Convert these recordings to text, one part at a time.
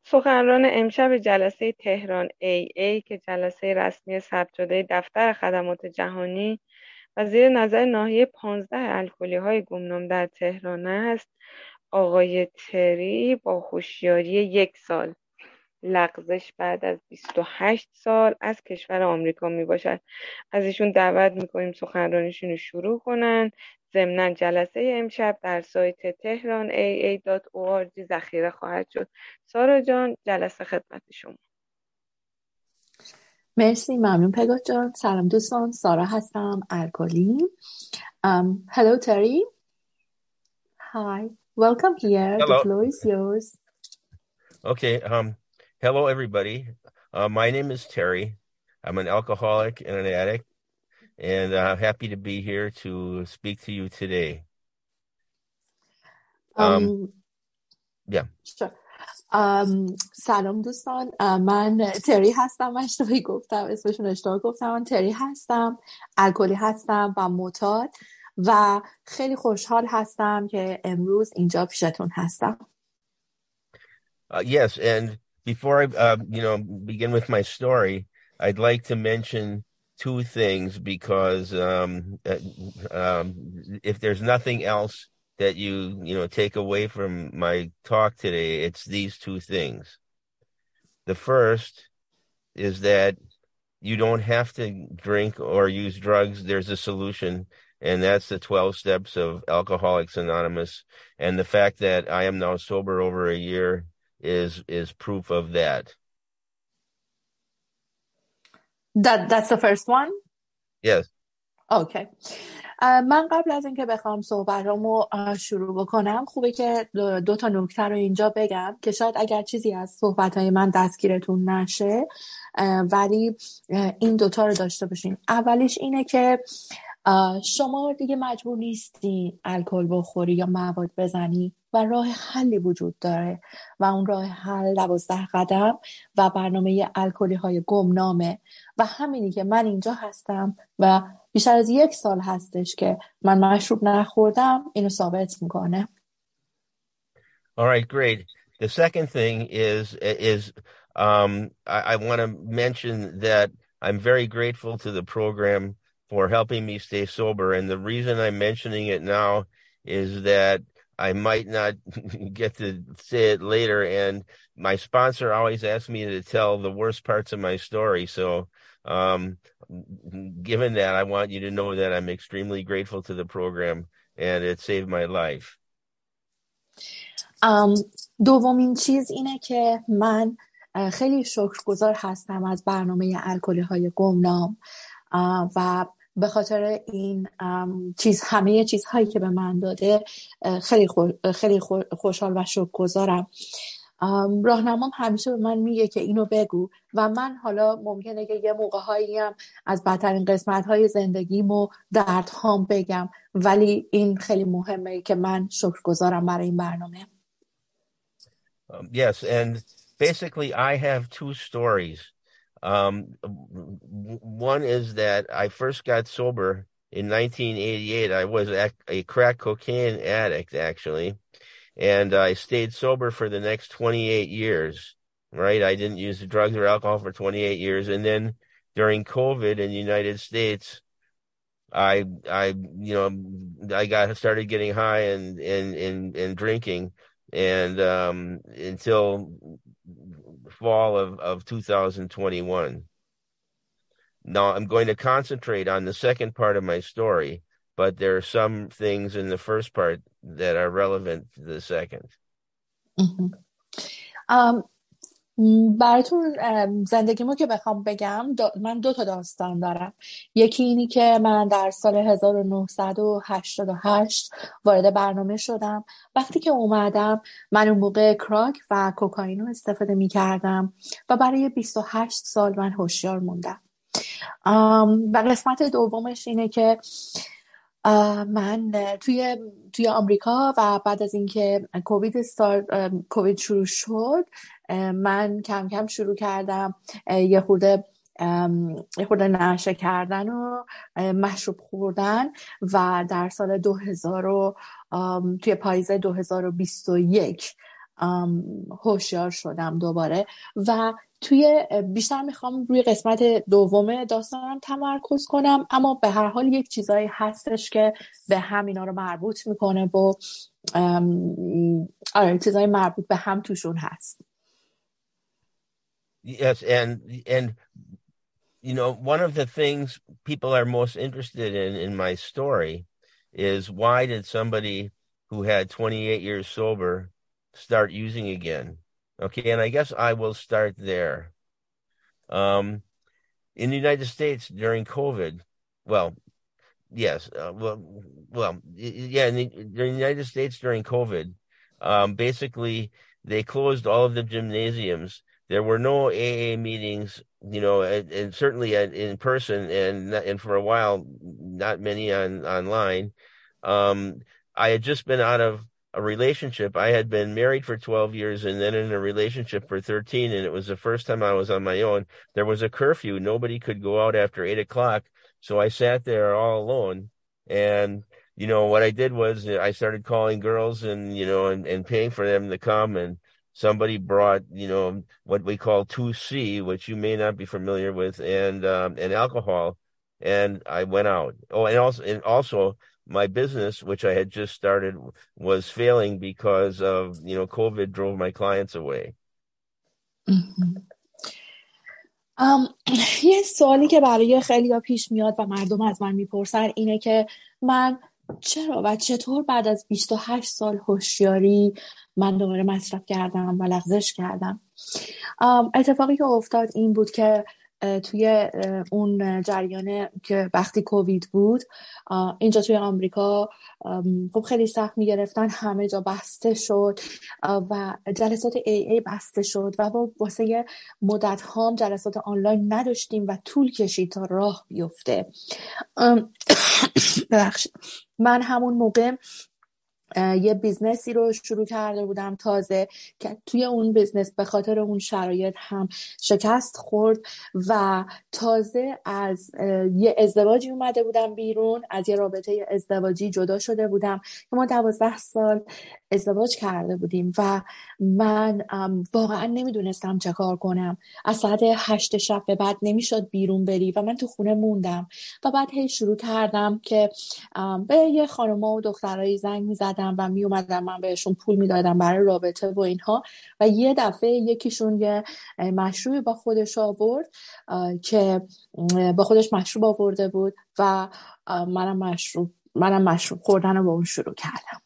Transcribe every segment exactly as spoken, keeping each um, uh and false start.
سخنران امشب جلسه تهران ای ای که جلسه رسمی ثبت شده دفتر خدمات جهانی و زیر نظر ناحیه پانزده الکلی‌های گمنام در تهران است، آقای تری با هوشیاری یک سال لغزش بعد از بیست و هشت سال از کشور آمریکا می باشد. از ایشون دعوت میکنیم سخنرانیشون رو شروع کنن. ضمناً جلسه امشب در سایت تهران ای ای دات او آر جی ذخیره خواهد شد. سارا جان، جلسه خدمت شما. مرسی، ممنون پگاه جان. سلام دوستان، سارا هستم، الکلی. um, Hello Terry. Hi, welcome here. Hello. The floor is yours. Okay. Um, hello, everybody. Uh, my name is Terry. I'm an alcoholic and an addict, and I'm uh, happy to be here to speak to you today. Um, um, yeah. Sure. um, سلام دوستان، من تری هستم. من اشتباهی گفتم اسمشون، اشتباه گفتم. من تری هستم، الکلی هستم و معتاد و خیلی خوشحال هستم که امروز اینجا پیشتون هستم. Uh, yes, and before I, uh, you know, begin with my story, I'd like to mention two things because um, uh, um, if there's nothing else that you, you know, take away from my talk today, it's these two things. The first is that you don't have to drink or use drugs. There's a solution, and that's the twelve steps of Alcoholics Anonymous. And the fact that I am now sober over a year is is proof of that. That that's the first one? Yes. Okay. من قبل از اینکه بخوام صحبتامو شروع بکنم خوبه که دو تا نکته رو اینجا بگم که شاید اگر چیزی از صحبتهای من دستگیرتون نشه ولی این دوتا رو داشته باشین. اولیش اینه که شما دیگه مجبور نیستی الکل بخوری یا مواد بزنی و راه حلی وجود داره و اون راه حل دوازده قدم و برنامه الکلی های گمنامه و همینی که من اینجا هستم و بیشتر از یک سال هستش که من مشروب نخوردم اینو ثابت میکنه. All right, great. The second thing is is um, I, I want to mention that I'm very grateful to the program for helping me stay sober, and the reason I'm mentioning it now is that I might not get to say it later, and my sponsor always asks me to tell the worst parts of my story. So um, given that, I want you to know that I'm extremely grateful to the program, and it saved my life. Um, دومین چیز اینه که من خیلی شکرگزار هستم از برنامه الکلی های گمنام و به خاطر این چیز همه چیزهایی که به من داده خیلی خو، خیلی خو، خوشحال و شکرگزارم. راهنمام همیشه به من میگه که اینو بگو و من حالا ممکنه که یه موقع‌هایی هم از بدترین قسمت‌های زندگیم و دردهام بگم ولی این خیلی مهمه که من شکرگزارم برای این برنامه. Um, yes, and basically I have two stories. Um, one is that I first got sober in nineteen eighty-eight. I was a, a crack cocaine addict, actually, and I stayed sober for the next twenty-eight years, right? I didn't use drugs or alcohol for twenty-eight years. And then during COVID in the United States, I, I, you know, I got started getting high and, and, and, and drinking. And um, until fall of, of two thousand twenty-one. Now I'm going to concentrate on the second part of my story, but there are some things in the first part that are relevant to the second. Mm-hmm. Um, براتون زندگیمو که بخوام بگم دا من دو تا داستان دارم. یکی اینی که من در سال هزار و نهصد و هشتاد و هشت وارد برنامه شدم. وقتی که اومدم من اون موقع کراک و کوکائین رو استفاده می کردم و برای بیست و هشت سال من هوشیار موندم. و قسمت دومش اینه که من توی توی آمریکا و بعد از اینکه کووید استارت کووید شروع شد من کم کم شروع کردم یه خورده یه خورده نشه کردن و مشروب خوردن و در سال دو هزار توی پاییز دو هزار و بیست و یک هوشیار شدم دوباره و توی بیشتر میخوام روی قسمت دوم داستانم تمرکز کنم، اما به هر حال یک چیزایی هستش که به هم اینا رو مربوط میکنه و آره چیزای مربوط به هم توشون هست. Yes, and and you know, one of the things people are most interested in in my story is why did somebody who had twenty-eight years sober start using again? Okay, and I guess I will start there. Um, in the United States during COVID, well, yes, uh, well, well, yeah, in the, in the United States during COVID, um, basically they closed all of the gymnasiums. There were no A A meetings, you know, and, and certainly in person, and and for a while, not many on online. Um, I had just been out of a relationship. I had been married for twelve years and then in a relationship for thirteen, and it was the first time I was on my own. There was a curfew. Nobody could go out after eight o'clock. So I sat there all alone. And, you know, what I did was I started calling girls and, you know, and, and paying for them to come. And somebody brought, you know, what we call two C, which you may not be familiar with, and um, and alcohol. And I went out. Oh, and also, and also my business, which I had just started, was failing because of, you know, COVID drove my clients away. Mm-hmm. Um, یه سوالی که برای خیلی ها پیش میاد و مردم از من میپرسن اینه که من چرا و چطور بعد از بیست و هشت سال هوشیاری من دوباره مصرف کردم و لغزش کردم. اتفاقی که افتاد این بود که توی اون جریان که وقتی کووید بود اینجا توی آمریکا خب خیلی سخت میگرفتن، همه جا بسته شد و جلسات ای ای بسته شد و واسه مدت هم جلسات آنلاین نداشتیم و طول کشید تا راه بیفته. ببخشید، من همون موقع یه بیزنسی رو شروع کرده بودم تازه که توی اون بیزنس به خاطر اون شرایط هم شکست خورد و تازه از یه ازدواجی اومده بودم بیرون، از یه رابطه ازدواجی جدا شده بودم که ما دوازده سال ازدواج کرده بودیم و من واقعا نمیدونستم چه کار کنم. از ساعت هشت شب به بعد نمیشد بیرون بری و من تو خونه موندم و بعد هی شروع کردم که به یه خانوما و دخترایی زنگ میزدم و می اومدم من بهشون پول میدادم برای رابطه و اینها و یه دفعه یکیشون یه مشروب با خودش آورد که با خودش مشروب آورده بود و منم مشروب منم مشروب خوردن رو با اون شروع کردم.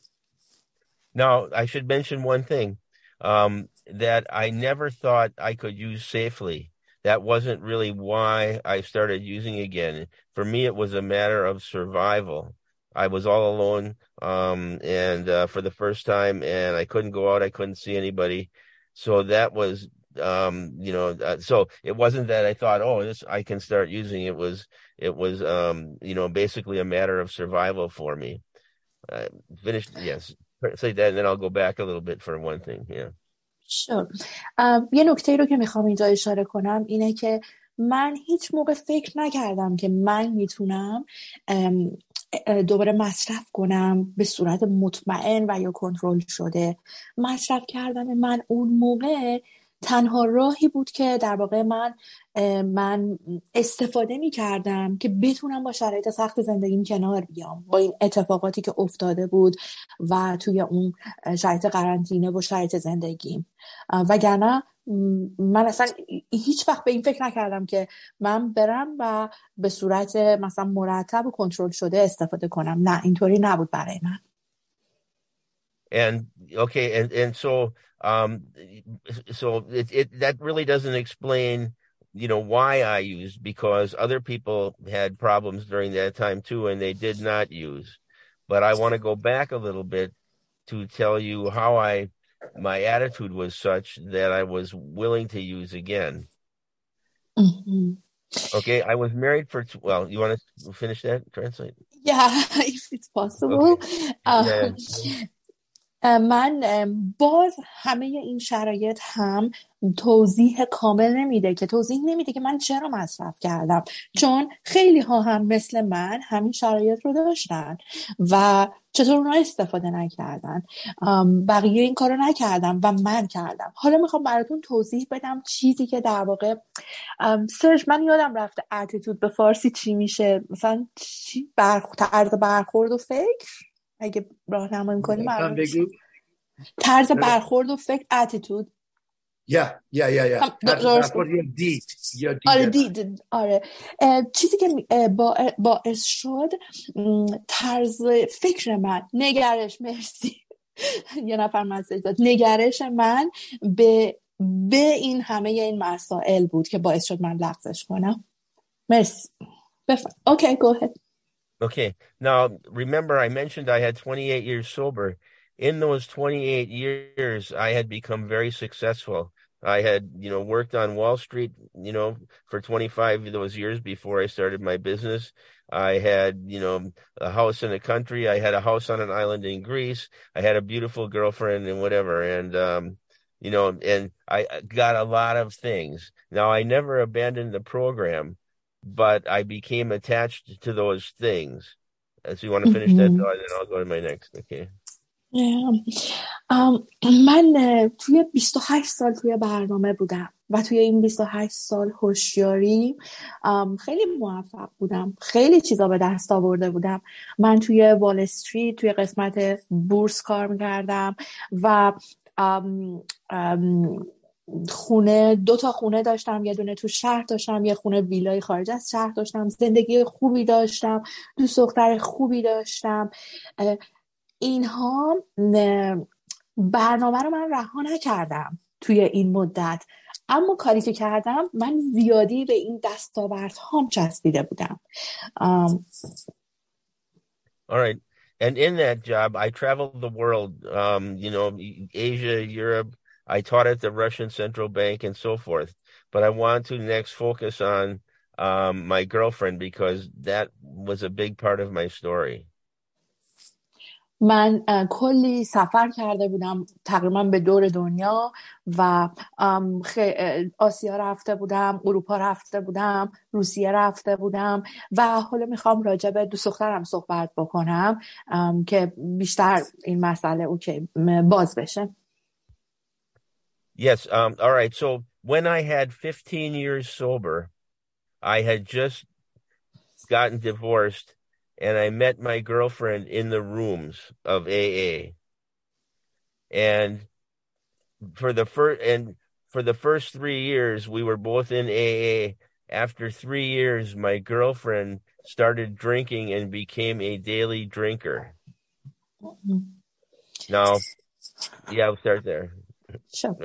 Now, I should mention one thing, um, that I never thought I could use safely. That wasn't really why I started using again. For me, it was a matter of survival. I was all alone, um, and uh, for the first time, and I couldn't go out. I couldn't see anybody. So that was, um, you know, uh, so it wasn't that I thought, oh, this I can start using. It was, it was, um, you know, basically a matter of survival for me. Uh, finished, yes. Say that and then I'll go back a little bit for one thing. Yeah. Sure. um, یه نکته رو که میخوام اینجا اشاره کنم اینه که من هیچ موقع فکر نکردم که من میتونم دوباره مصرف کنم به صورت مطمئن و یا کنترل شده. مصرف کردن من اون موقع تنها راهی بود که در واقع من من استفاده می کردم که بتونم با شرایط سخت زندگیم کنار بیام، با این اتفاقاتی که افتاده بود و توی اون شرایط قرنطینه و شرایط زندگیم. وگرنه من اصلا هیچ وقت به این فکر نکردم که من برم و به صورت مثلا مرتب و کنترل شده استفاده کنم. نه، اینطوری نبود برای من. And okay, and and so um so it, it that really doesn't explain, you know, why I used, because other people had problems during that time too and they did not use. But I want to go back a little bit to tell you how I my attitude was such that I was willing to use again. Mm-hmm. Okay, I was married for well, you want to finish that translate? Yeah, if it's possible. Okay. um, yeah. من باز همه این شرایط هم توضیح کامل نمیده که توضیح نمیده که من چرا مصرف کردم، چون خیلی ها هم مثل من همین شرایط رو داشتن و چطور اونا استفاده نکردن. بقیه این کارو نکردن و من کردم. حالا میخوام براتون توضیح بدم چیزی که در واقع سرش من یادم رفته اتیتود به فارسی چی میشه، مثلا چی برخ... طرز برخورد و فکر، اگه راهنمایی کنی معلوم میشه. طرز برخورد و فکر اتیتود. یا یا یا یا طرز برخورد یا دید یا دید. آره دید. آره چیزی که با باعث شد طرز فکر من، نگرش، مرسی یه نفر مسیج داد، نگرش من به به این همه این مسائل بود که باعث شد من لغزش کنم. مرسی. بفرم. Okay, go ahead. Okay. Now, remember I mentioned I had twenty-eight years sober. In those twenty-eight years, I had become very successful. I had, you know, worked on Wall Street, you know, for twenty-five of those years before I started my business. I had, you know, a house in the country. I had a house on an island in Greece. I had a beautiful girlfriend and whatever. And, um, you know, and I got a lot of things. Now, I never abandoned the program, but I became attached to those things. So you want to finish mm-hmm. that thought, and I'll go to my next. Okay. um, من توی بیست و هشت سال توی برنامه بودم و توی این بیست و هشت سال هوشیاری خیلی موفق بودم. خیلی چیزا به دست آورده بودم. من توی وال استریت توی قسمت بورس کار میکردم و ام، ام، خونه دو تا خونه داشتم، یه دونه تو شهر داشتم، یه خونه ویلای خارج از شهر داشتم. زندگی خوبی داشتم، دوست دختر خوبی داشتم. اینها برنامه رو من رها نکردم توی این مدت، اما کاری که کردم من زیادی به این دستاوردهام چسبیده بودم. um, All right. And in that job, I traveled the world, um, you know, Asia, Europe. I taught at the Russian Central Bank and so forth. But I want to next focus on um, my girlfriend because that was a big part of my story. من کلی سفر کرده بودم تقریبا به دور دنیا و آسیا رفته بودم، اروپا رفته بودم، روسیه رفته بودم و حالا میخوام راجع به دوست دخترم صحبت بکنم که بیشتر این مسئله اوکی باز بشه. Yes, um, all right. So when I had fifteen years sober, I had just gotten divorced. And I met my girlfriend in the rooms of A A. And for the first and for the first three years, we were both in A A. After three years, my girlfriend started drinking and became a daily drinker. Mm-hmm. Now, yeah, I'll start there. Sure.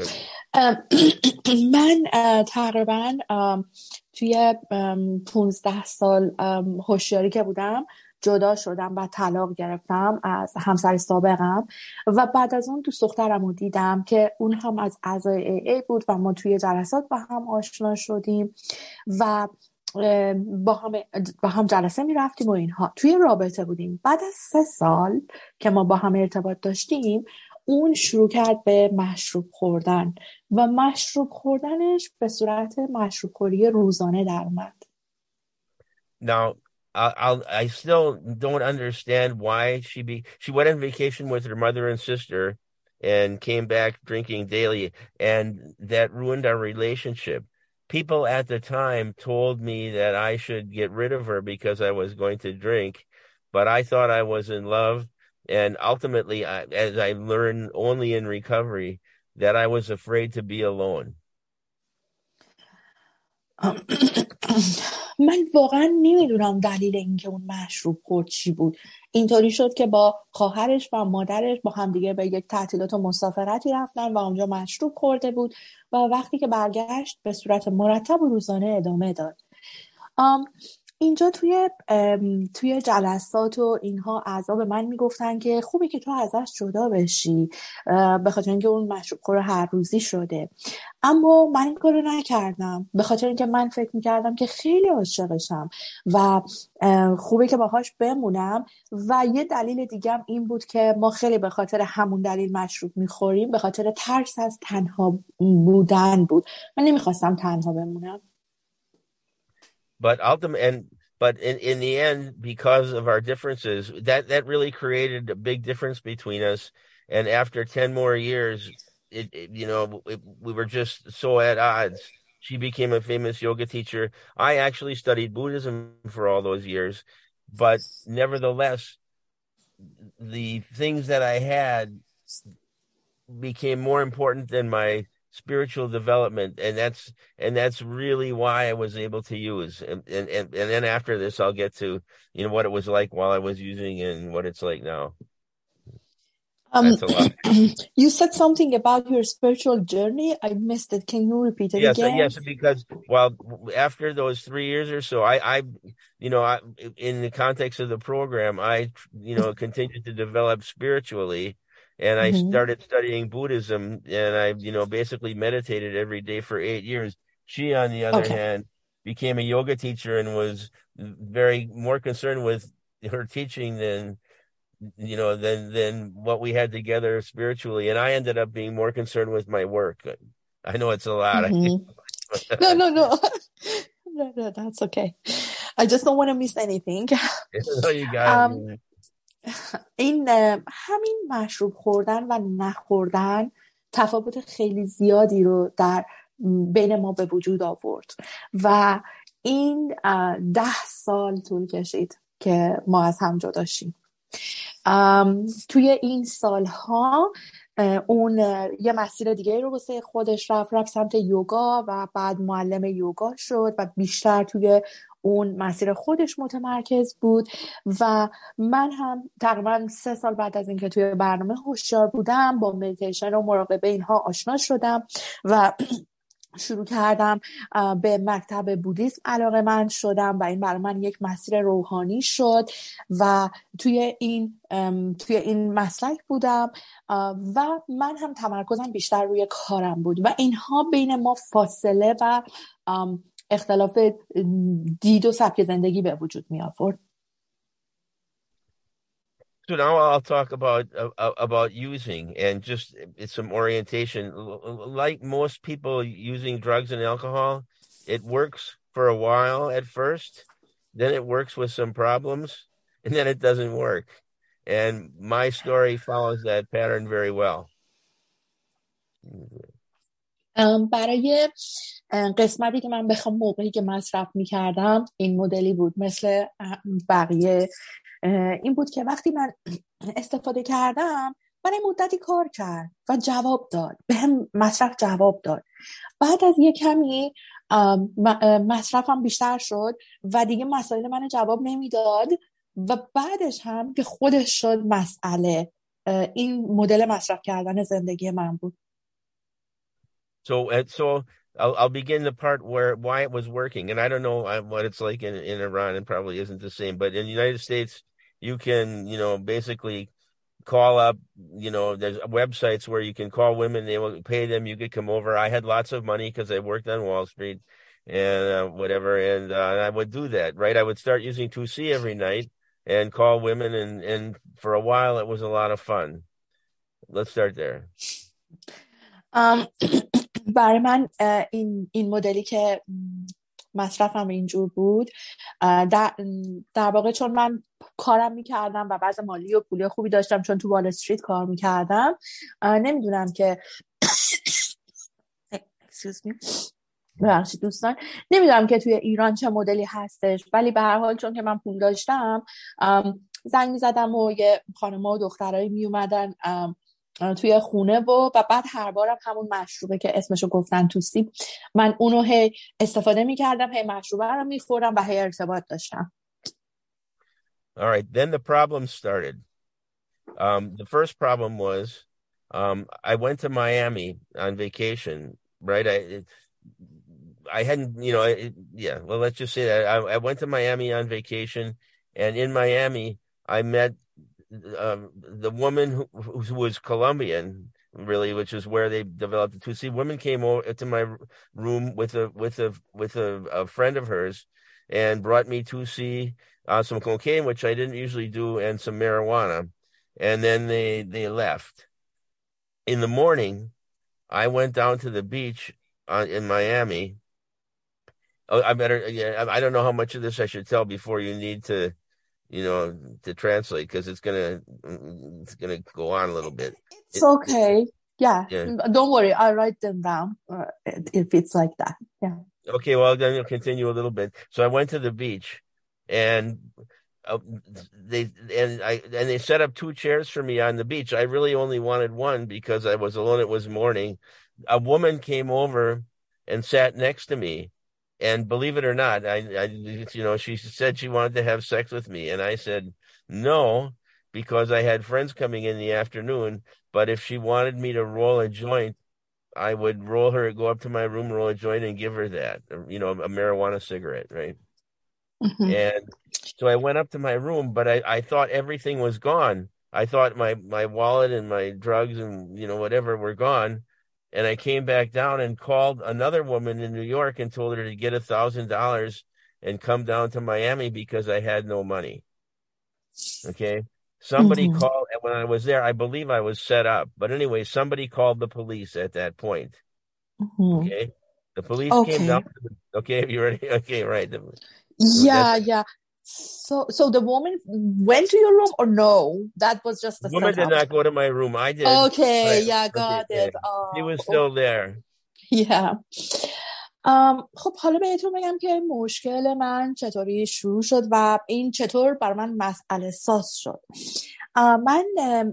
من تقریبا توی پونزده سال هوشیاری که بودم جدا شدم و طلاق گرفتم از همسر سابقم و بعد از اون دوست دخترم رو دیدم که اون هم از اعضای ای ای بود و ما توی جلسات با هم آشنا شدیم و با هم با هم جلسه می رفتیم و اینها توی رابطه بودیم. بعد از سه سال که ما با هم ارتباط داشتیم اون شروع کرد به مشروب خوردن و مشروب خوردنش به صورت مشروب خوری روزانه در اومد. Now, I'll, I still don't understand why she be, she went on vacation with her mother and sister and came back drinking daily, and that ruined our relationship. People at the time told me that I should get rid of her because I was going to drink, but I thought I was in love. And ultimately, I, as I learned only in recovery, that I was afraid to be alone. من واقعا نمیدونم دلیل اینکه اون مشروب خورد چی بود. اینطوری شد که با خواهرش و مادرش با همدیگه به یک تعطیلات و مسافرتی رفتن و اونجا مشروب خورده بود و وقتی که برگشت به صورت مرتب و روزانه ادامه داد. اینجا توی توی جلسات و اینها اعضا به من میگفتن که خوبه که تو ازش جدا بشی به خاطر اینکه اون مشروب خور هر روزی شده. اما من این کارو نکردم به خاطر اینکه من فکر میکردم که خیلی عاشقشم و خوبه که باهاش بمونم. و یه دلیل دیگه این بود که ما خیلی به خاطر همون دلیل مشروب میخوریم، به خاطر ترس از تنها بودن بود. من نمیخواستم تنها بمونم. But ultimately, and but in, in the end, because of our differences, that, that really created a big difference between us. And after ten more years, it, it you know, it, we were just so at odds. She became a famous yoga teacher. I actually studied Buddhism for all those years, but nevertheless, the things that I had became more important than my spiritual development, and that's and that's really why I was able to use and, and and and then after this I'll get to you know what it was like while I was using and what it's like now. Um, that's a lot. You said something about your spiritual journey. I missed it. Can you repeat it yes, again? Yes, because well, after those three years or so, I, I, you know, I, in the context of the program, I, you know, continued to develop spiritually. And I mm-hmm. started studying Buddhism, and I, you know, basically meditated every day for eight years. She, on the other okay. hand, became a yoga teacher and was very more concerned with her teaching than, you know, than than what we had together spiritually. And I ended up being more concerned with my work. I know it's a lot. Mm-hmm. no, no, no. no, no, that's okay. I just don't want to miss anything. no, you got um, it. این همین مشروب خوردن و نخوردن تفاوت خیلی زیادی رو در بین ما به وجود آورد و این ده سال طول کشید که ما از هم جدا شیم. توی این سالها اون یه مسیر دیگه رو واسه خودش رفت رفت سمت یوگا و بعد معلم یوگا شد و بیشتر توی اون مسیر خودش متمرکز بود و من هم تقریبا سه سال بعد از اینکه توی برنامه هوشیار بودم با مدیتیشن و مراقبه اینها آشنا شدم و شروع کردم به مکتب بودیسم علاقه من شدم و این برای من یک مسیر روحانی شد و توی این توی این مسلک بودم و من هم تمرکزم بیشتر روی کارم بود و اینها بین ما فاصله و اختلاف دید و سبک زندگی به وجود می آورد. So now I'll talk about uh, about using and just some orientation. Like most people using drugs and alcohol, it works for a while at first, then it works with some problems, and then it doesn't work. And my story follows that pattern very well. Um, برای قسمتی که من بخوام موقعی که مصرف میکردم این مدلی بود مثل بقیه این بود که وقتی من استفاده کردم من این مدتی کار کرد و جواب داد به هم مصرف جواب داد بعد از یه کمی مصرفم بیشتر شد و دیگه مسائل من جواب نمیداد و بعدش هم که خودش شد مسئله این مدل مصرف کردن زندگی من بود. So, so I'll, I'll begin the part where why it was working, and I don't know what it's like in, in Iran, and probably isn't the same. But in the United States, you can, you know, basically call up. You know, there's websites where you can call women; they will pay them. You could come over. I had lots of money because I worked on Wall Street and uh, whatever, and, uh, and I would do that. Right, I would start using two C every night and call women, and and for a while it was a lot of fun. Let's start there. Um. برای من این این مدلی که مصرفم اینجور بود در در واقع چون من کارم میکردم و بعض مالی و پولی خوبی داشتم چون تو وال استریت کار میکردم نمیدونم که excuse me ببخشید دوستان نمیدونم که توی ایران چه مدلی هستش ولی به هر حال چون که من پول داشتم زنگ میزدم و یه خانم‌ها و دخترایی میومدن توی خونه و و بعد هر بارم همون مشروبه که اسمشو گفتن توسی من اونو هی استفاده میکردم هی مشروبه رو میخورم و هی ارتباط داشتم. All right, then the problem started. Um, the first problem was um, I went to Miami on vacation, right? I I hadn't, you know, it, yeah, well, let's just say that I, I went to Miami on vacation, and in Miami, I met um, the woman who, who was Colombian, really, which is where they developed the Tutsi. Woman came over to my room with a with a with a, a friend of hers, and brought me Tutsi, uh, some cocaine, which I didn't usually do, and some marijuana, and then they they left. In the morning, I went down to the beach uh, in Miami. Oh, I better. Yeah, I don't know how much of this I should tell before you need to, you know, to translate, because it's gonna it's gonna go on a little bit. It's it, okay. Yeah. yeah. Don't worry. I'll write them down uh, if it's like that. Yeah. Okay. Well, then we'll continue a little bit. So I went to the beach, and uh, they and I and they set up two chairs for me on the beach. I really only wanted one because I was alone. It was morning. A woman came over and sat next to me. And believe it or not, I, I, you know, she said she wanted to have sex with me. And I said, no, because I had friends coming in the afternoon. But if she wanted me to roll a joint, I would roll her, go up to my room, roll a joint, and give her that, you know, a marijuana cigarette, right? Mm-hmm. And so I went up to my room, but I, I thought everything was gone. I thought my, my wallet and my drugs and, you know, whatever were gone. And I came back down and called another woman in New York and told her to get a thousand dollars and come down to Miami because I had no money. Okay. Somebody mm-hmm. called, and when I was there, I believe I was set up. But anyway, somebody called the police at that point. Mm-hmm. Okay. The police okay. came down. Okay. You ready? Okay. Right. Yeah. Yeah. So, so the woman went to your room, or no? That was just the woman did not go to my room. I did. Okay, I, yeah, got okay, it. Oh, she was still there. Yeah. Um, خب حالا بهتون بگم که مشکل من چطوری شروع شد و این چطور بر من مسئله ساز شد. من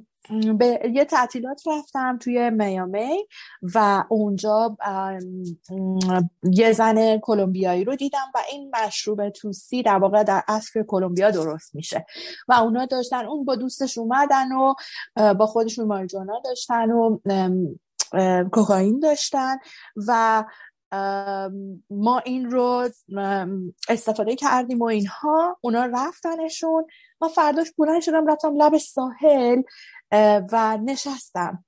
به یه تعطیلات رفتم توی میامی و اونجا یه زن کلمبیایی رو دیدم و این مشروب توسی در واقع در عصر کلمبیا درست میشه و اونا داشتن، اون با دوستش اومدن و با خودشون ماریجوانا داشتن و کوکائین داشتن و ما این رو استفاده کردیم و اینها. اونا رفتنشون، ما فرداش بلند شدم رفتم لب ساحل و نشستم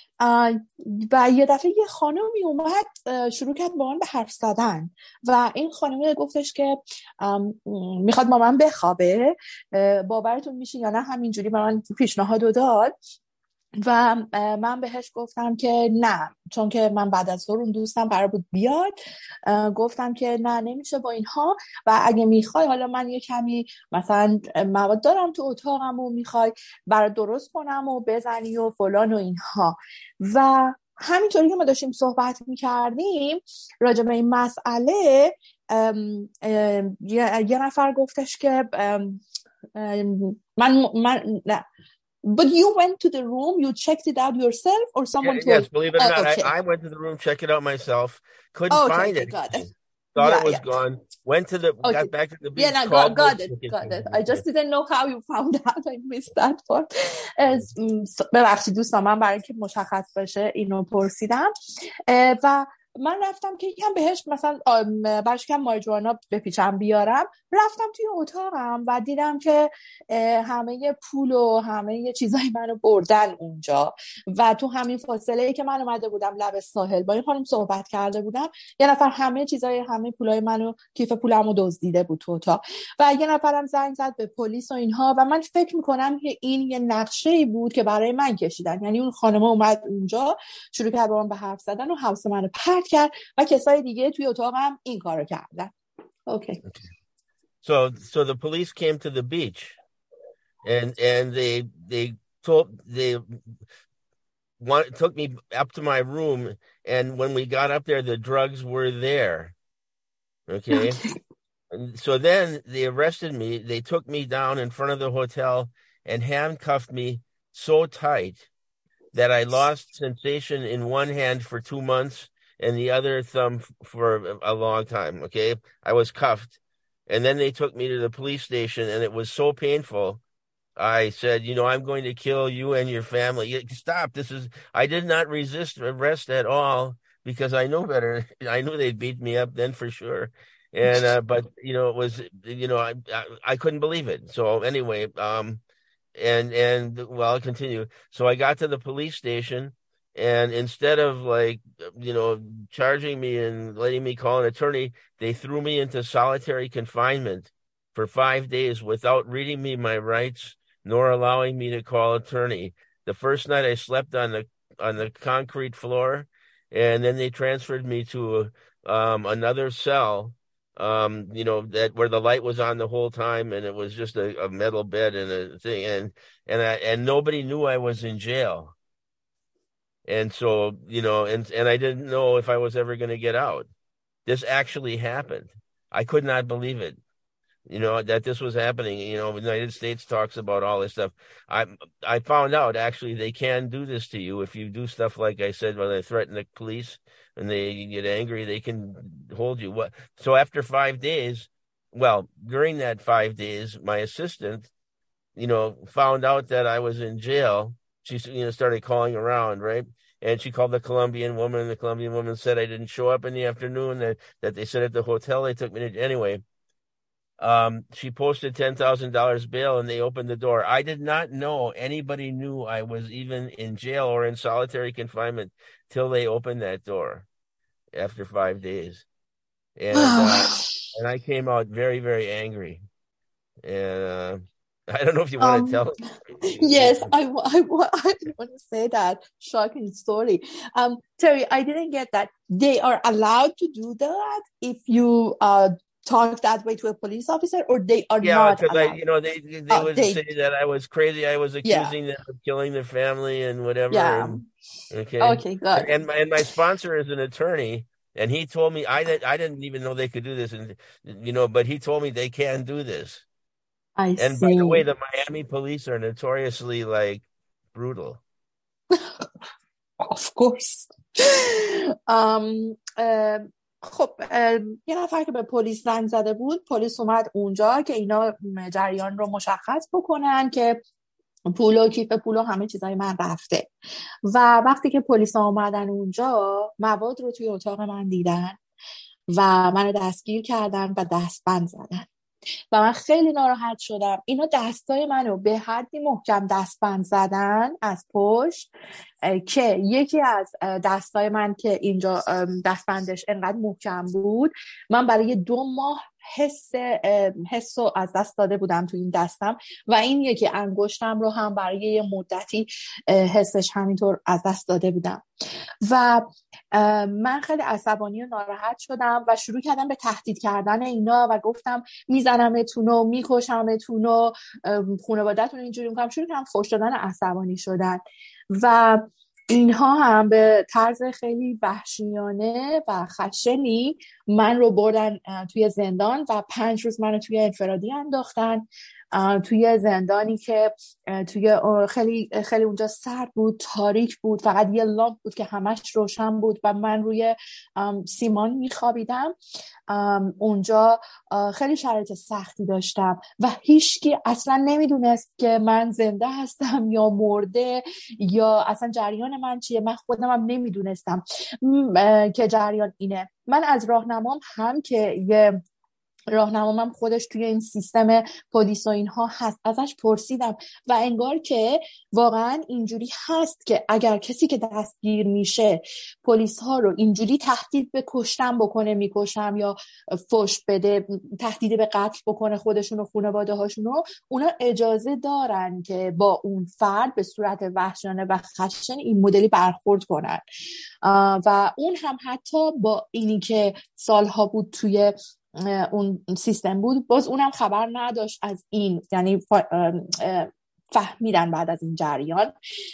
و یه دفعه یه خانمی اومد شروع کرد با من به حرف زدن و این خانمی گفتش که میخواد با من بخوابه، باورتون میشه یا نه همینجوری به من پیشنهاد داد و من بهش گفتم که نه، چون که من بعد از ظهر اون دوستم قرار بود بیاد، گفتم که نه نمیشه با اینها و اگه میخوای حالا من یه کمی مثلا مواد دارم تو اتاقم و میخوای برای درست کنم و بزنی و فلان و اینها. و همینطوری که ما داشتیم صحبت میکردیم راجع به این مسئله ام ام یه, یه نفر گفتش که ام ام من من نه But you went to the room, you checked it out yourself, or someone yeah, told yes, believe it or oh, not, okay. I, I went to the room, checked it out myself, couldn't oh, okay, find okay, it. Got it. Thought yeah, it was yeah. gone. Went to the, okay. got back to the beach. Yeah, no, got, got it, got it. I just didn't know how you found out. I missed that part. ببخشید دوستان، من برای اینکه مشخص بشه اینو پرسیدم و من رفتم که یکم بهش مثلا برش کم ماریجوانا بپیچم بیارم. رفتم توی اتاقم و دیدم که همه پول و همه چیزای منو بردن اونجا و تو همین فاصله ای که من اومده بودم لب ساحل با این خانم صحبت کرده بودم، یه نفر همه چیزای همه پولای منو، کیف پولمو دزدیده بود تو اتاق و یه نفرم زنگ زد به پلیس و اینها و من فکر میکنم که این یه نقشه‌ای بود که برای من کشیدن. یعنی اون خانم اومد اونجا شروع کرد با من به حرف زدن و حوس منو پرت کرد و کسای دیگه توی اتاقم این کارو کردن. Okay. So so the police came to the beach and and they they told they want, took me up to my room, and when we got up there the drugs were there. Okay. okay. And so then they arrested me. They took me down in front of the hotel and handcuffed me so tight that I lost sensation in one hand for two months and the other thumb for a long time. Okay. I was cuffed. And then they took me to the police station, and it was so painful. I said, you know, I'm going to kill you and your family. Stop. This is, I did not resist arrest at all because I know better. I knew they'd beat me up then for sure. And, uh, but, you know, it was, you know, I, I, I couldn't believe it. So anyway, um, and, and well, I'll continue. So I got to the police station, and instead of like, you know, charging me and letting me call an attorney, they threw me into solitary confinement for five days without reading me my rights, nor allowing me to call attorney. The first night I slept on the, on the concrete floor, and then they transferred me to a, um, another cell. Um, you know, that where the light was on the whole time, and it was just a, a metal bed and a thing, and and I, and nobody knew I was in jail. And so, you know, and and I didn't know if I was ever going to get out. This actually happened. I could not believe it. You know, that this was happening. You know, the United States talks about all this stuff. I I found out actually they can do this to you if you do stuff like I said, when they threaten the police and they get angry, they can hold you. What? So after five days, well, during that five days, my assistant, you know, found out that I was in jail. She, you know, started calling around, right? And she called the Colombian woman, and the Colombian woman said I didn't show up in the afternoon, that, that they said at the hotel they took me to, anyway. Um, she posted ten thousand dollars bail, and they opened the door. I did not know anybody knew I was even in jail or in solitary confinement till they opened that door after five days. And, uh, and I came out very, very angry. And, uh, I don't know if you want um, to tell. Yes, I, I, I want to say that shocking story. Um, Terry, I didn't get that. They are allowed to do that if you, uh, talk that way to a police officer, or they are yeah, not because allowed? I, you know, they they uh, would they, say that I was crazy. I was accusing yeah. them of killing their family and whatever. Yeah. And, okay. Okay. Good. And, and my and my sponsor is an attorney, and he told me I didn't I didn't even know they could do this, and you know, but he told me they can do this. I and see. By the way, the Miami police are notoriously like brutal. Of course. um. Uh, خب یه نفر که به پلیس زنگ زده بود، پلیس اومد اونجا که اینا جریان رو مشخص بکنن که پول و کیف پول و همه چیزای من رفته. و وقتی که پلیس اومدن اونجا، مواد رو توی اتاق من دیدن و منو دستگیر کردن و دستبند زدن و من خیلی ناراحت شدم. اینا دستای منو به حدی محکم دستبند زدن از پشت که یکی از دستای من که اینجا دستبندش انقدر محکم بود، من برای دو ماه حس حس رو از دست داده بودم تو این دستم و این یکی انگشتم رو هم برای یه مدتی حسش همینطور از دست داده بودم و من خیلی عصبانی و ناراحت شدم و شروع کردم به تهدید کردن اینا و گفتم میزنمتون و میکشمتون و خانواده‌تون اینجوری میکنم. شروع کردم فحش دادن، عصبانی شدن و اینها هم به طرز خیلی وحشیانه و خشنی من رو بردن توی زندان و پنج روز من رو توی انفرادی انداختن، توی زندانی که توی خیلی خیلی اونجا سرد بود، تاریک بود، فقط یه لامپ بود که همش روشن بود و من روی سیمان میخوابیدم. اونجا خیلی شرایط سختی داشتم و هیچکی اصلا نمیدونست که من زنده هستم یا مرده یا اصلا جریان من چیه. من خودم هم نمیدونستم که جریان اینه. من از راهنمام هم که یه راهنمام خودش توی این سیستم پلیس و اینها هست، ازش پرسیدم و انگار که واقعا اینجوری هست که اگر کسی که دستگیر میشه پلیس ها رو اینجوری تهدید به کشتن بکنه، میکشم یا فحش بده، تهدید به قتل بکنه خودشون و خانواده هاشون رو، اونا اجازه دارن که با اون فرد به صورت وحشیانه و خشن این مدلی برخورد کنن و اون هم حتی با اینی که سالها بود توی اون سیستم بود، باز اونم خبر نداشت از این، یعنی فهمیدن بعد از این جریان.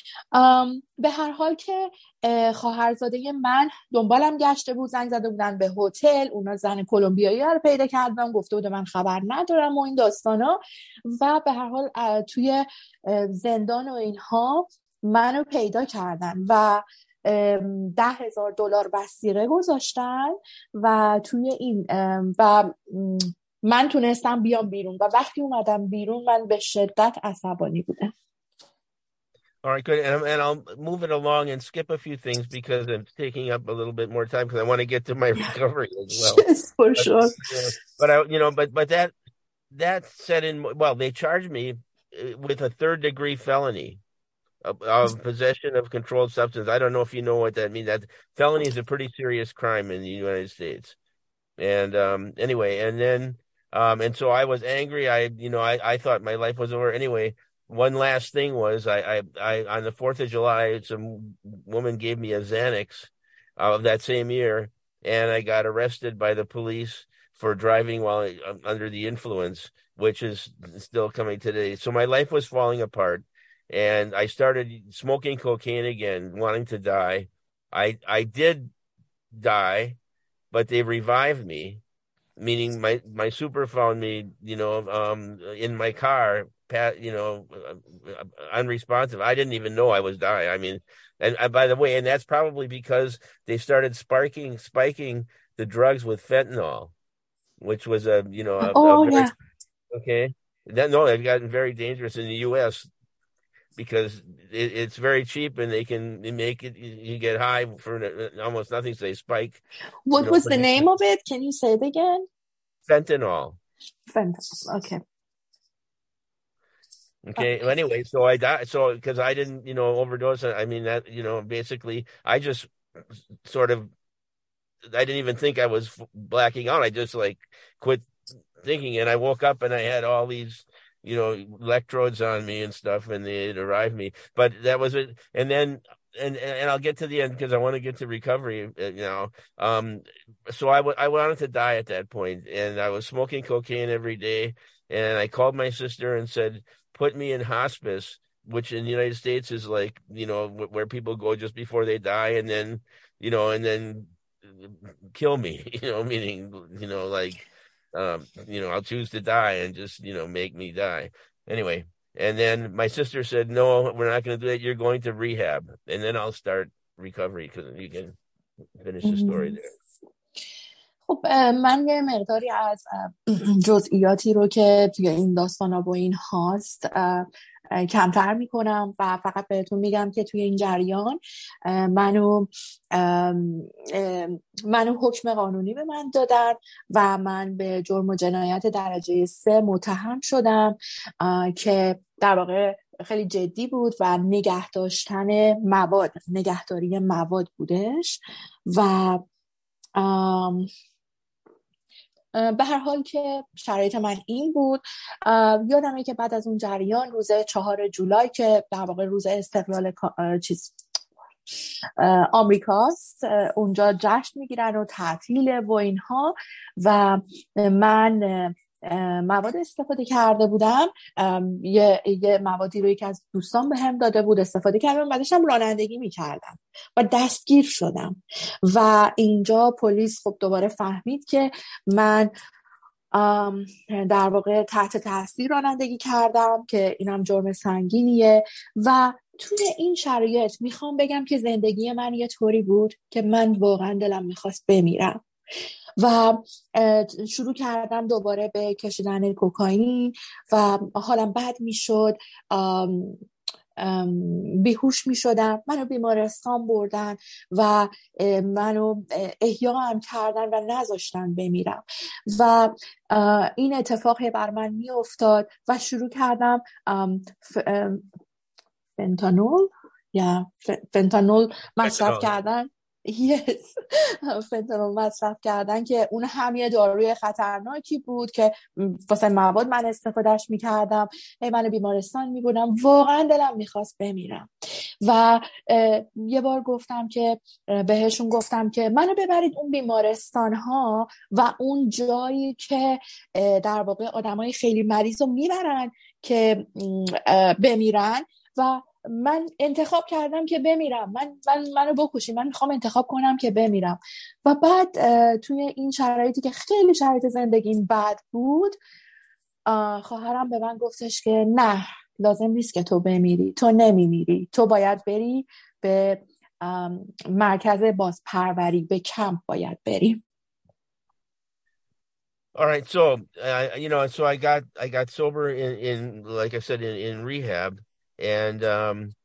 به هر حال که خواهرزاده من دنبالم گشته بود، زنگ زده بودن به هتل، اونا زن کلمبیایی رو پیدا کردن، گفته بود من خبر ندارم و این داستانا و به هر حال توی زندان و اینها منو پیدا کردن و ده هزار دلار وثیقه گذاشتن و توی این و من تونستم بیام بیرون و وقتی اومدم بیرون من به شدت عصبانی بودم. All right, good. And, and I'll move it along and skip a few things because I'm taking up a little bit more time because I want to get to my recovery as well. Yes, for But, sure. you know, but I, you know, but but that that set in. Well, they charged me with a third degree felony of, of possession of controlled substance. I don't know if you know what that means. That felony is a pretty serious crime in the United States. And um, anyway, and then um, and so I was angry. I, you know, I, I thought my life was over. Anyway, one last thing was I, I, I on the Fourth of July, some woman gave me a Xanax of that same year, and I got arrested by the police for driving while under the influence, which is still coming today. So my life was falling apart, and I started smoking cocaine again, wanting to die. I I did die, but they revived me, meaning my my super found me, you know, um, in my car, pat, you know, uh, unresponsive. I didn't even know I was dying. I mean, and, and by the way, and that's probably because they started sparking, spiking the drugs with fentanyl, which was a, you know, a, a Oh, very, yeah. okay. That, no, they've gotten very dangerous in the U S because it, it's very cheap and they can make it, you get high for almost nothing. So they spike. What You know, was the name of it? Can you say it again? Fentanyl. Fentanyl. Okay. Okay. Well, anyway, so I died. So because I didn't, you know, overdose. I mean that, you know, basically, I just sort of, I didn't even think I was blacking out. I just like quit thinking, and I woke up and I had all these, you know, electrodes on me and stuff, and they had arrived me. But that was it. And then, and and I'll get to the end because I want to get to recovery you know. Um, so I, w- I wanted to die at that point, and I was smoking cocaine every day. And I called my sister and said, put me in hospice, which in the United States is like, you know, where people go just before they die, and then, you know, and then kill me, you know, meaning, you know, like, um, you know, I'll choose to die and just, you know, make me die. Anyway, and then my sister said, no, we're not going to do that. You're going to rehab, and then I'll start recovery because you can finish the story there. خب من یه مقداری از جزئیاتی رو که توی این داستانا با این هاست کمتر میکنم و فقط بهتون میگم که توی این جریان منو منو حکم قانونی به من دادن و من به جرم و جنایت درجه سه متهم شدم که در واقع خیلی جدی بود و نگه داشتن مواد نگهداری مواد بودش و به هر حال که شرایط من این بود. یادمه که بعد از اون جریان روز چهار جولای که در واقع روز استقلال چیز آمریکاست، اونجا جشن میگیرن و تعطیله و اینها و من مواد استفاده کرده بودم. یه, یه موادی رو یکی از دوستان به هم داده بود، استفاده کردم، بعدش هم رانندگی میکردم و دستگیر شدم و اینجا پلیس خب دوباره فهمید که من در واقع تحت تاثیر رانندگی کردم که اینم جرم سنگینیه و توی این شرایط میخوام بگم که زندگی من یه طوری بود که من واقعا دلم میخواست بمیرم و شروع کردم دوباره به کشیدن کوکائین و حالم بد میشد، بیهوش می شدم. منو بیمارستان بردن و منو احیا هم کردن و نذاشتن بمیرم و این اتفاقی بر من می افتاد و شروع کردم فنتانول یا فنتانول مصرف کردن یس فنتانول مصرف کردن که اون هم یه داروی خطرناکی بود که واسه مواد من استفادهش میکردم. ای من بیمارستان میبودم، واقعا دلم میخواست بمیرم و یه بار گفتم که بهشون گفتم که منو ببرید اون بیمارستان ها و اون جایی که در واقع آدمای خیلی مریض رو میبرن که بمیرن و من انتخاب کردم که بمیرم. من من منو بکشی، من میخوام انتخاب کنم که بمیرم. و بعد توی این شرایطی که خیلی شرایط زندگیم بد بود، خواهرم به من گفتش که نه، لازم نیست که تو بمیری، تو نمیمیری، تو باید بری به مرکز بازپروری، به کمپ باید بری. All right, so uh, you know, so I got I got sober in, in like I said in, in rehab, and um,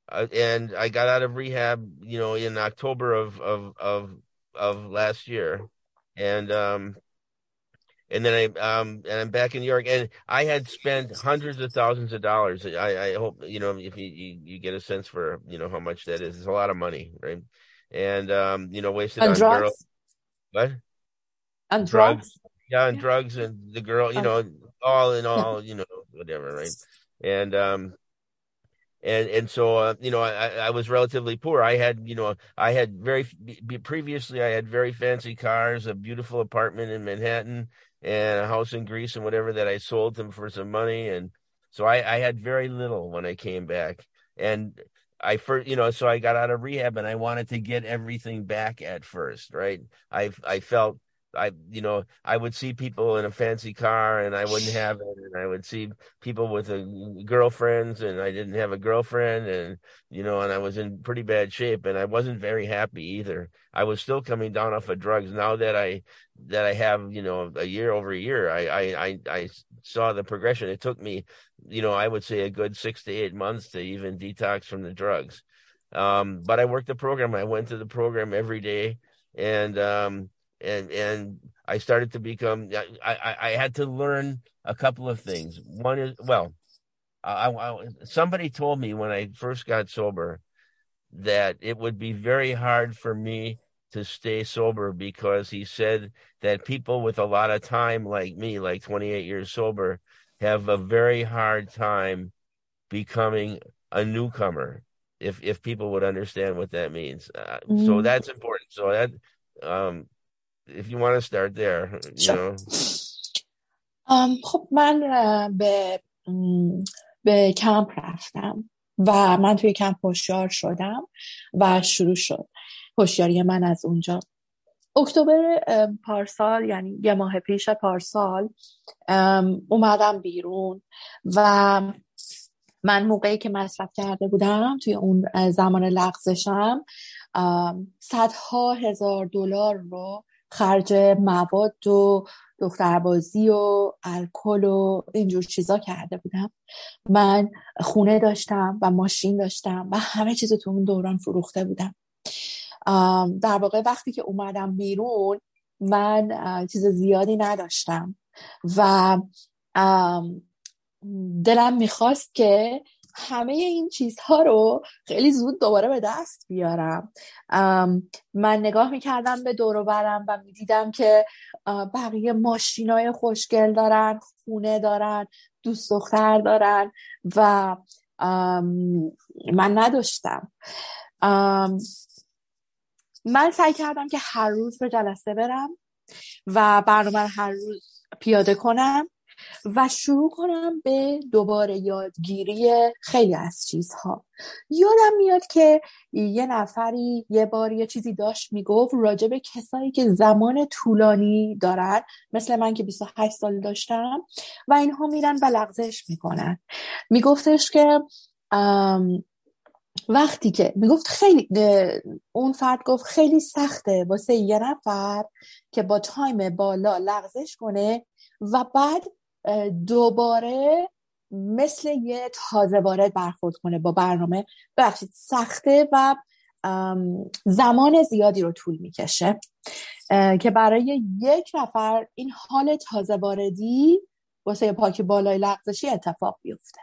uh, and I got out of rehab, you know, in October of of of of last year, and um, and then I um, and I'm back in New York, and I had spent hundreds of thousands of dollars. I, I hope you know if you, you you get a sense for you know how much that is. It's a lot of money, right? And um, you know, wasted on on drugs. girls. What? And drugs. drugs. Yeah, and yeah. drugs, and the girl, you know, all in all, you know, whatever, right? And um, and and so uh, you know, I I was relatively poor. I had, you know, I had very previously I had very fancy cars, a beautiful apartment in Manhattan, and a house in Greece, and whatever that I sold them for some money, and so I I had very little when I came back, and I first, you know, so I got out of rehab, and I wanted to get everything back at first, right? I I felt. I, you know, I would see people in a fancy car and I wouldn't have it. And I would see people with a, girlfriends and I didn't have a girlfriend. And, you know, and I was in pretty bad shape and I wasn't very happy either. I was still coming down off of drugs. Now that I, that I have, you know, a year over a year, I, I, I, I saw the progression. It took me, you know, I would say a good six to eight months to even detox from the drugs. Um, but I worked the program. I went to the program every day and, um, And and I started to become. I, I, I had to learn a couple of things. One is well, I, I, somebody told me when I first got sober that it would be very hard for me to stay sober because he said that people with a lot of time, like me, like twenty-eight years sober, have a very hard time becoming a newcomer. If if people would understand what that means, uh, mm. so that's important. So that. Um, If you want to start there, you know. um, خب من به به کمپ رفتم و من توی کمپ هوشیار شدم و شروع شد هوشیاری من از اونجا. اکتبر پارسال، یعنی یه ماه پیش پارسال، اومدم بیرون و من موقعی که مصرف کرده بودم توی اون زمان لغزشم صدها هزار دلار رو خرج مواد و دختربازی و الکل و اینجور چیزا کرده بودم. من خونه داشتم و ماشین داشتم و همه چیز تو اون دوران فروخته بودم. در واقع وقتی که اومدم بیرون من چیز زیادی نداشتم و دلم میخواست که همه این چیزها رو خیلی زود دوباره به دست بیارم. من نگاه میکردم به دور و برم و میدیدم که بقیه ماشینای خوشگل دارن، خونه دارن، دوست دختر دارن و من نداشتم. من سعی کردم که هر روز به جلسه برم و برنامه هر روز پیاده کنم و شروع کنم به دوباره یادگیری خیلی از چیزها. یادم میاد که یه نفری یه بار یه چیزی داشت میگفت راجع به کسایی که زمان طولانی دارن، مثل من که بیست و هشت سال داشتم و اینها میرن و لغزش میکنن. میگفتش که وقتی که میگفت خیلی اون فرد گفت خیلی سخته واسه یه نفر که با تایم بالا لغزش کنه و بعد دوباره مثل یه تازه وارد برخورد کنه با برنامه. ببخشید سخته و زمان زیادی رو طول میکشه که برای یک نفر این حال تازه واردی واسه پاکی بالای لغزشی اتفاق بیفته.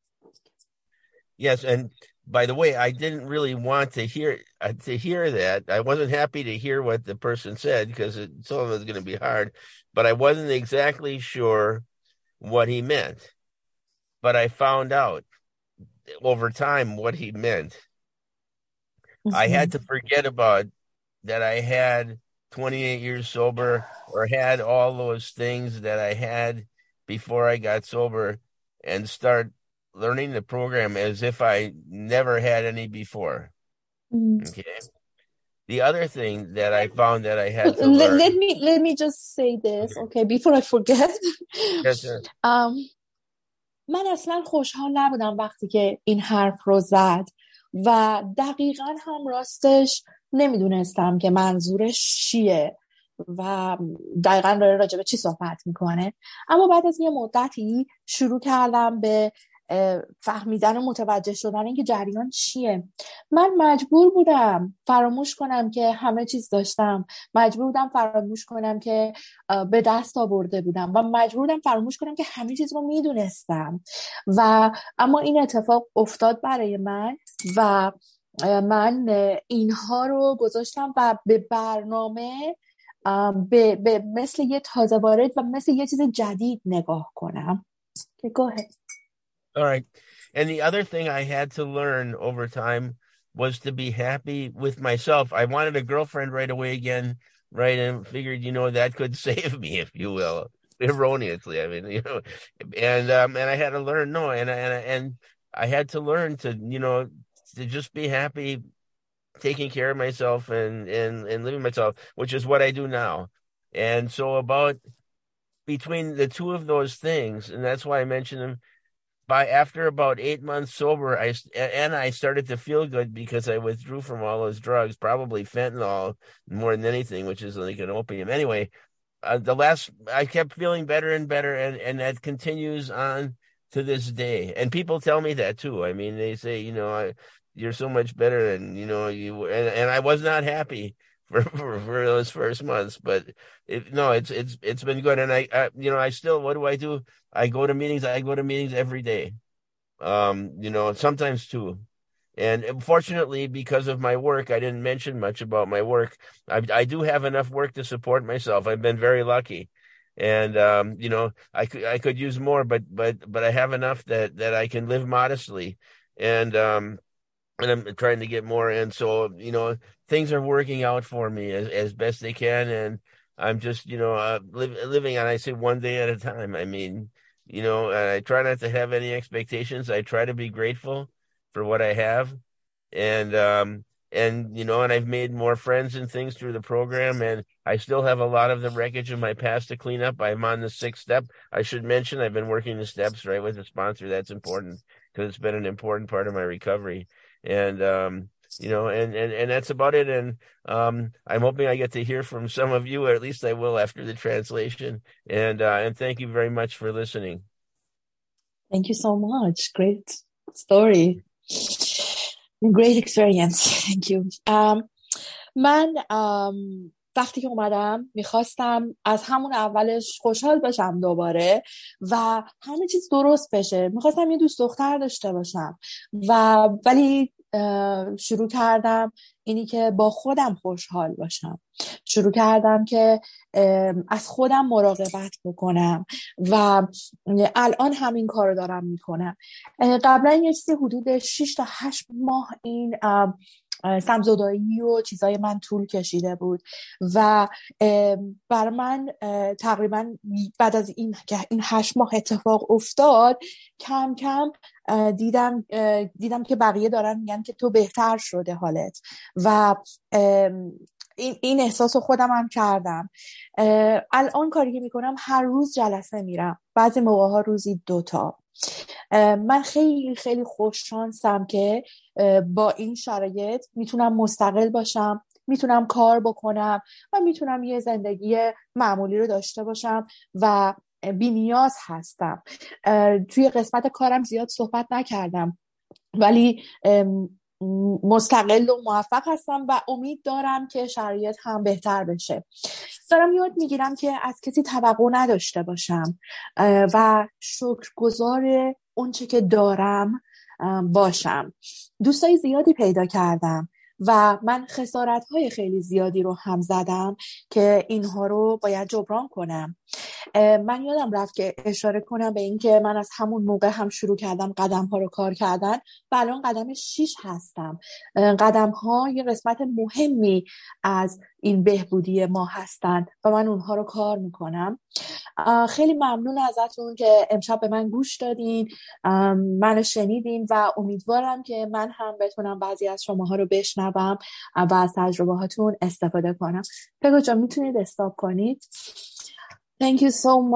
Yes, and by the way, I didn't really want to hear uh, to hear that. I wasn't happy to hear what the person said because it, some of it was going to be hard, but I wasn't exactly sure what he meant. But I found out over time what he meant. Mm-hmm. I had to forget about that I had twenty-eight years sober or had all those things that I had before I got sober and start learning the program as if I never had any before. Mm. Okay. The other thing that I found that I had to let, learn. Let me let me just say this, okay, before I forget. Yes, sir. um, من اصلا خوشحال نبودم وقتی که این حرف رو زد و دقیقاً هم راستش نمیدونستم که منظورش چیه و دقیقاً داره راجع به چی صحبت میکنه. اما بعد از یه مدتی شروع کردم به فهمیدن و متوجه شدن اینکه جریان چیه. من مجبور بودم فراموش کنم که همه چیز داشتم، مجبور بودم فراموش کنم که به دست آورده بودم و مجبور بودم فراموش کنم که همه چیز رو میدونستم. و اما این اتفاق افتاد برای من و من اینها رو گذاشتم و به برنامه به, به مثل یه تازه وارد و مثل یه چیز جدید نگاه کنم. Okay, go ahead. All right. And the other thing I had to learn over time was to be happy with myself. I wanted a girlfriend right away again, right? And figured, you know, that could save me, if you will, erroneously. I mean, you know, and, um, and I had to learn, no, and, and, and I had to learn to, you know, to just be happy, taking care of myself and, and, and living myself, which is what I do now. And so about between the two of those things, and that's why I mentioned them, by after about eight months sober, I and I started to feel good because I withdrew from all those drugs, probably fentanyl more than anything, which is like an opium. Anyway, uh, the last I kept feeling better and better, and and that continues on to this day. And people tell me that too. I mean, they say, you know, I, you're so much better, and you know, you and, and I was not happy for, for for those first months, but it, no, it's it's it's been good. And I, I, you know, I still, what do I do? I go to meetings. I go to meetings every day. Um, you know, sometimes two. And fortunately, because of my work, I didn't mention much about my work. I, I do have enough work to support myself. I've been very lucky, and um, you know, I could I could use more, but but but I have enough that that I can live modestly, and um, and I'm trying to get more. And so, you know, things are working out for me as as best they can, and I'm just, you know, uh, live, living, and I say one day at a time. I mean, you know, and I try not to have any expectations. I try to be grateful for what I have, and um, and you know, and I've made more friends and things through the program, and I still have a lot of the wreckage of my past to clean up. I'm on the sixth step. I should mention I've been working the steps right with a sponsor. That's important because it's been an important part of my recovery, and um, you know, and, and, and that's about it. And um, I'm hoping I get to hear from some of you, or at least I will after the translation. And uh, and thank you very much for listening. Thank you so much. Great story. Great experience. Thank you. Um, من um, وقتی که اومدم میخواستم از همون اولش خوشحال باشم دوباره و همه چیز درست بشه. میخواستم یه دوست دختر داشته باشم و ولی شروع کردم اینی که با خودم خوشحال باشم. شروع کردم که از خودم مراقبت بکنم و الان همین کار رو دارم میکنم. قبلا یه چیزی حدود شش تا هشت ماه این سمزدایی و چیزای من طول کشیده بود و بر من تقریبا بعد از این که این هشت ماه اتفاق افتاد کم کم دیدم دیدم که بقیه دارن میگن که تو بهتر شده حالت و این این احساس رو خودم هم کردم. الان کاری که میکنم هر روز جلسه میرم، بعضی موقع ها روزی دوتا. من خیلی خیلی خوششانسم که با این شرایط میتونم مستقل باشم، میتونم کار بکنم و میتونم یه زندگی معمولی رو داشته باشم و بی نیاز هستم. توی قسمت کارم زیاد صحبت نکردم ولی مستقل و موفق هستم و امید دارم که شرایط هم بهتر بشه. دارم یاد میگیرم که از کسی توقع نداشته باشم و شکرگزار اون چه که دارم باشم. دوستای زیادی پیدا کردم و من خسارت‌های خیلی زیادی رو هم زدم که اینها رو باید جبران کنم. من یادم رفت که اشاره کنم به این که من از همون موقع هم شروع کردم قدم ها رو کار کردن و الان قدم شیش هستم. قدم ها یه قسمت مهمی از این بهبودی ما هستن و من اونها رو کار میکنم. خیلی ممنون ازتون که امشب به من گوش دادین، منو شنیدین و امیدوارم که من هم بتونم بعضی از شماها رو بشنوم و از تجربه هاتون استفاده کنم. پگاه جان میتونید استاپ کنید؟ Thank you so much.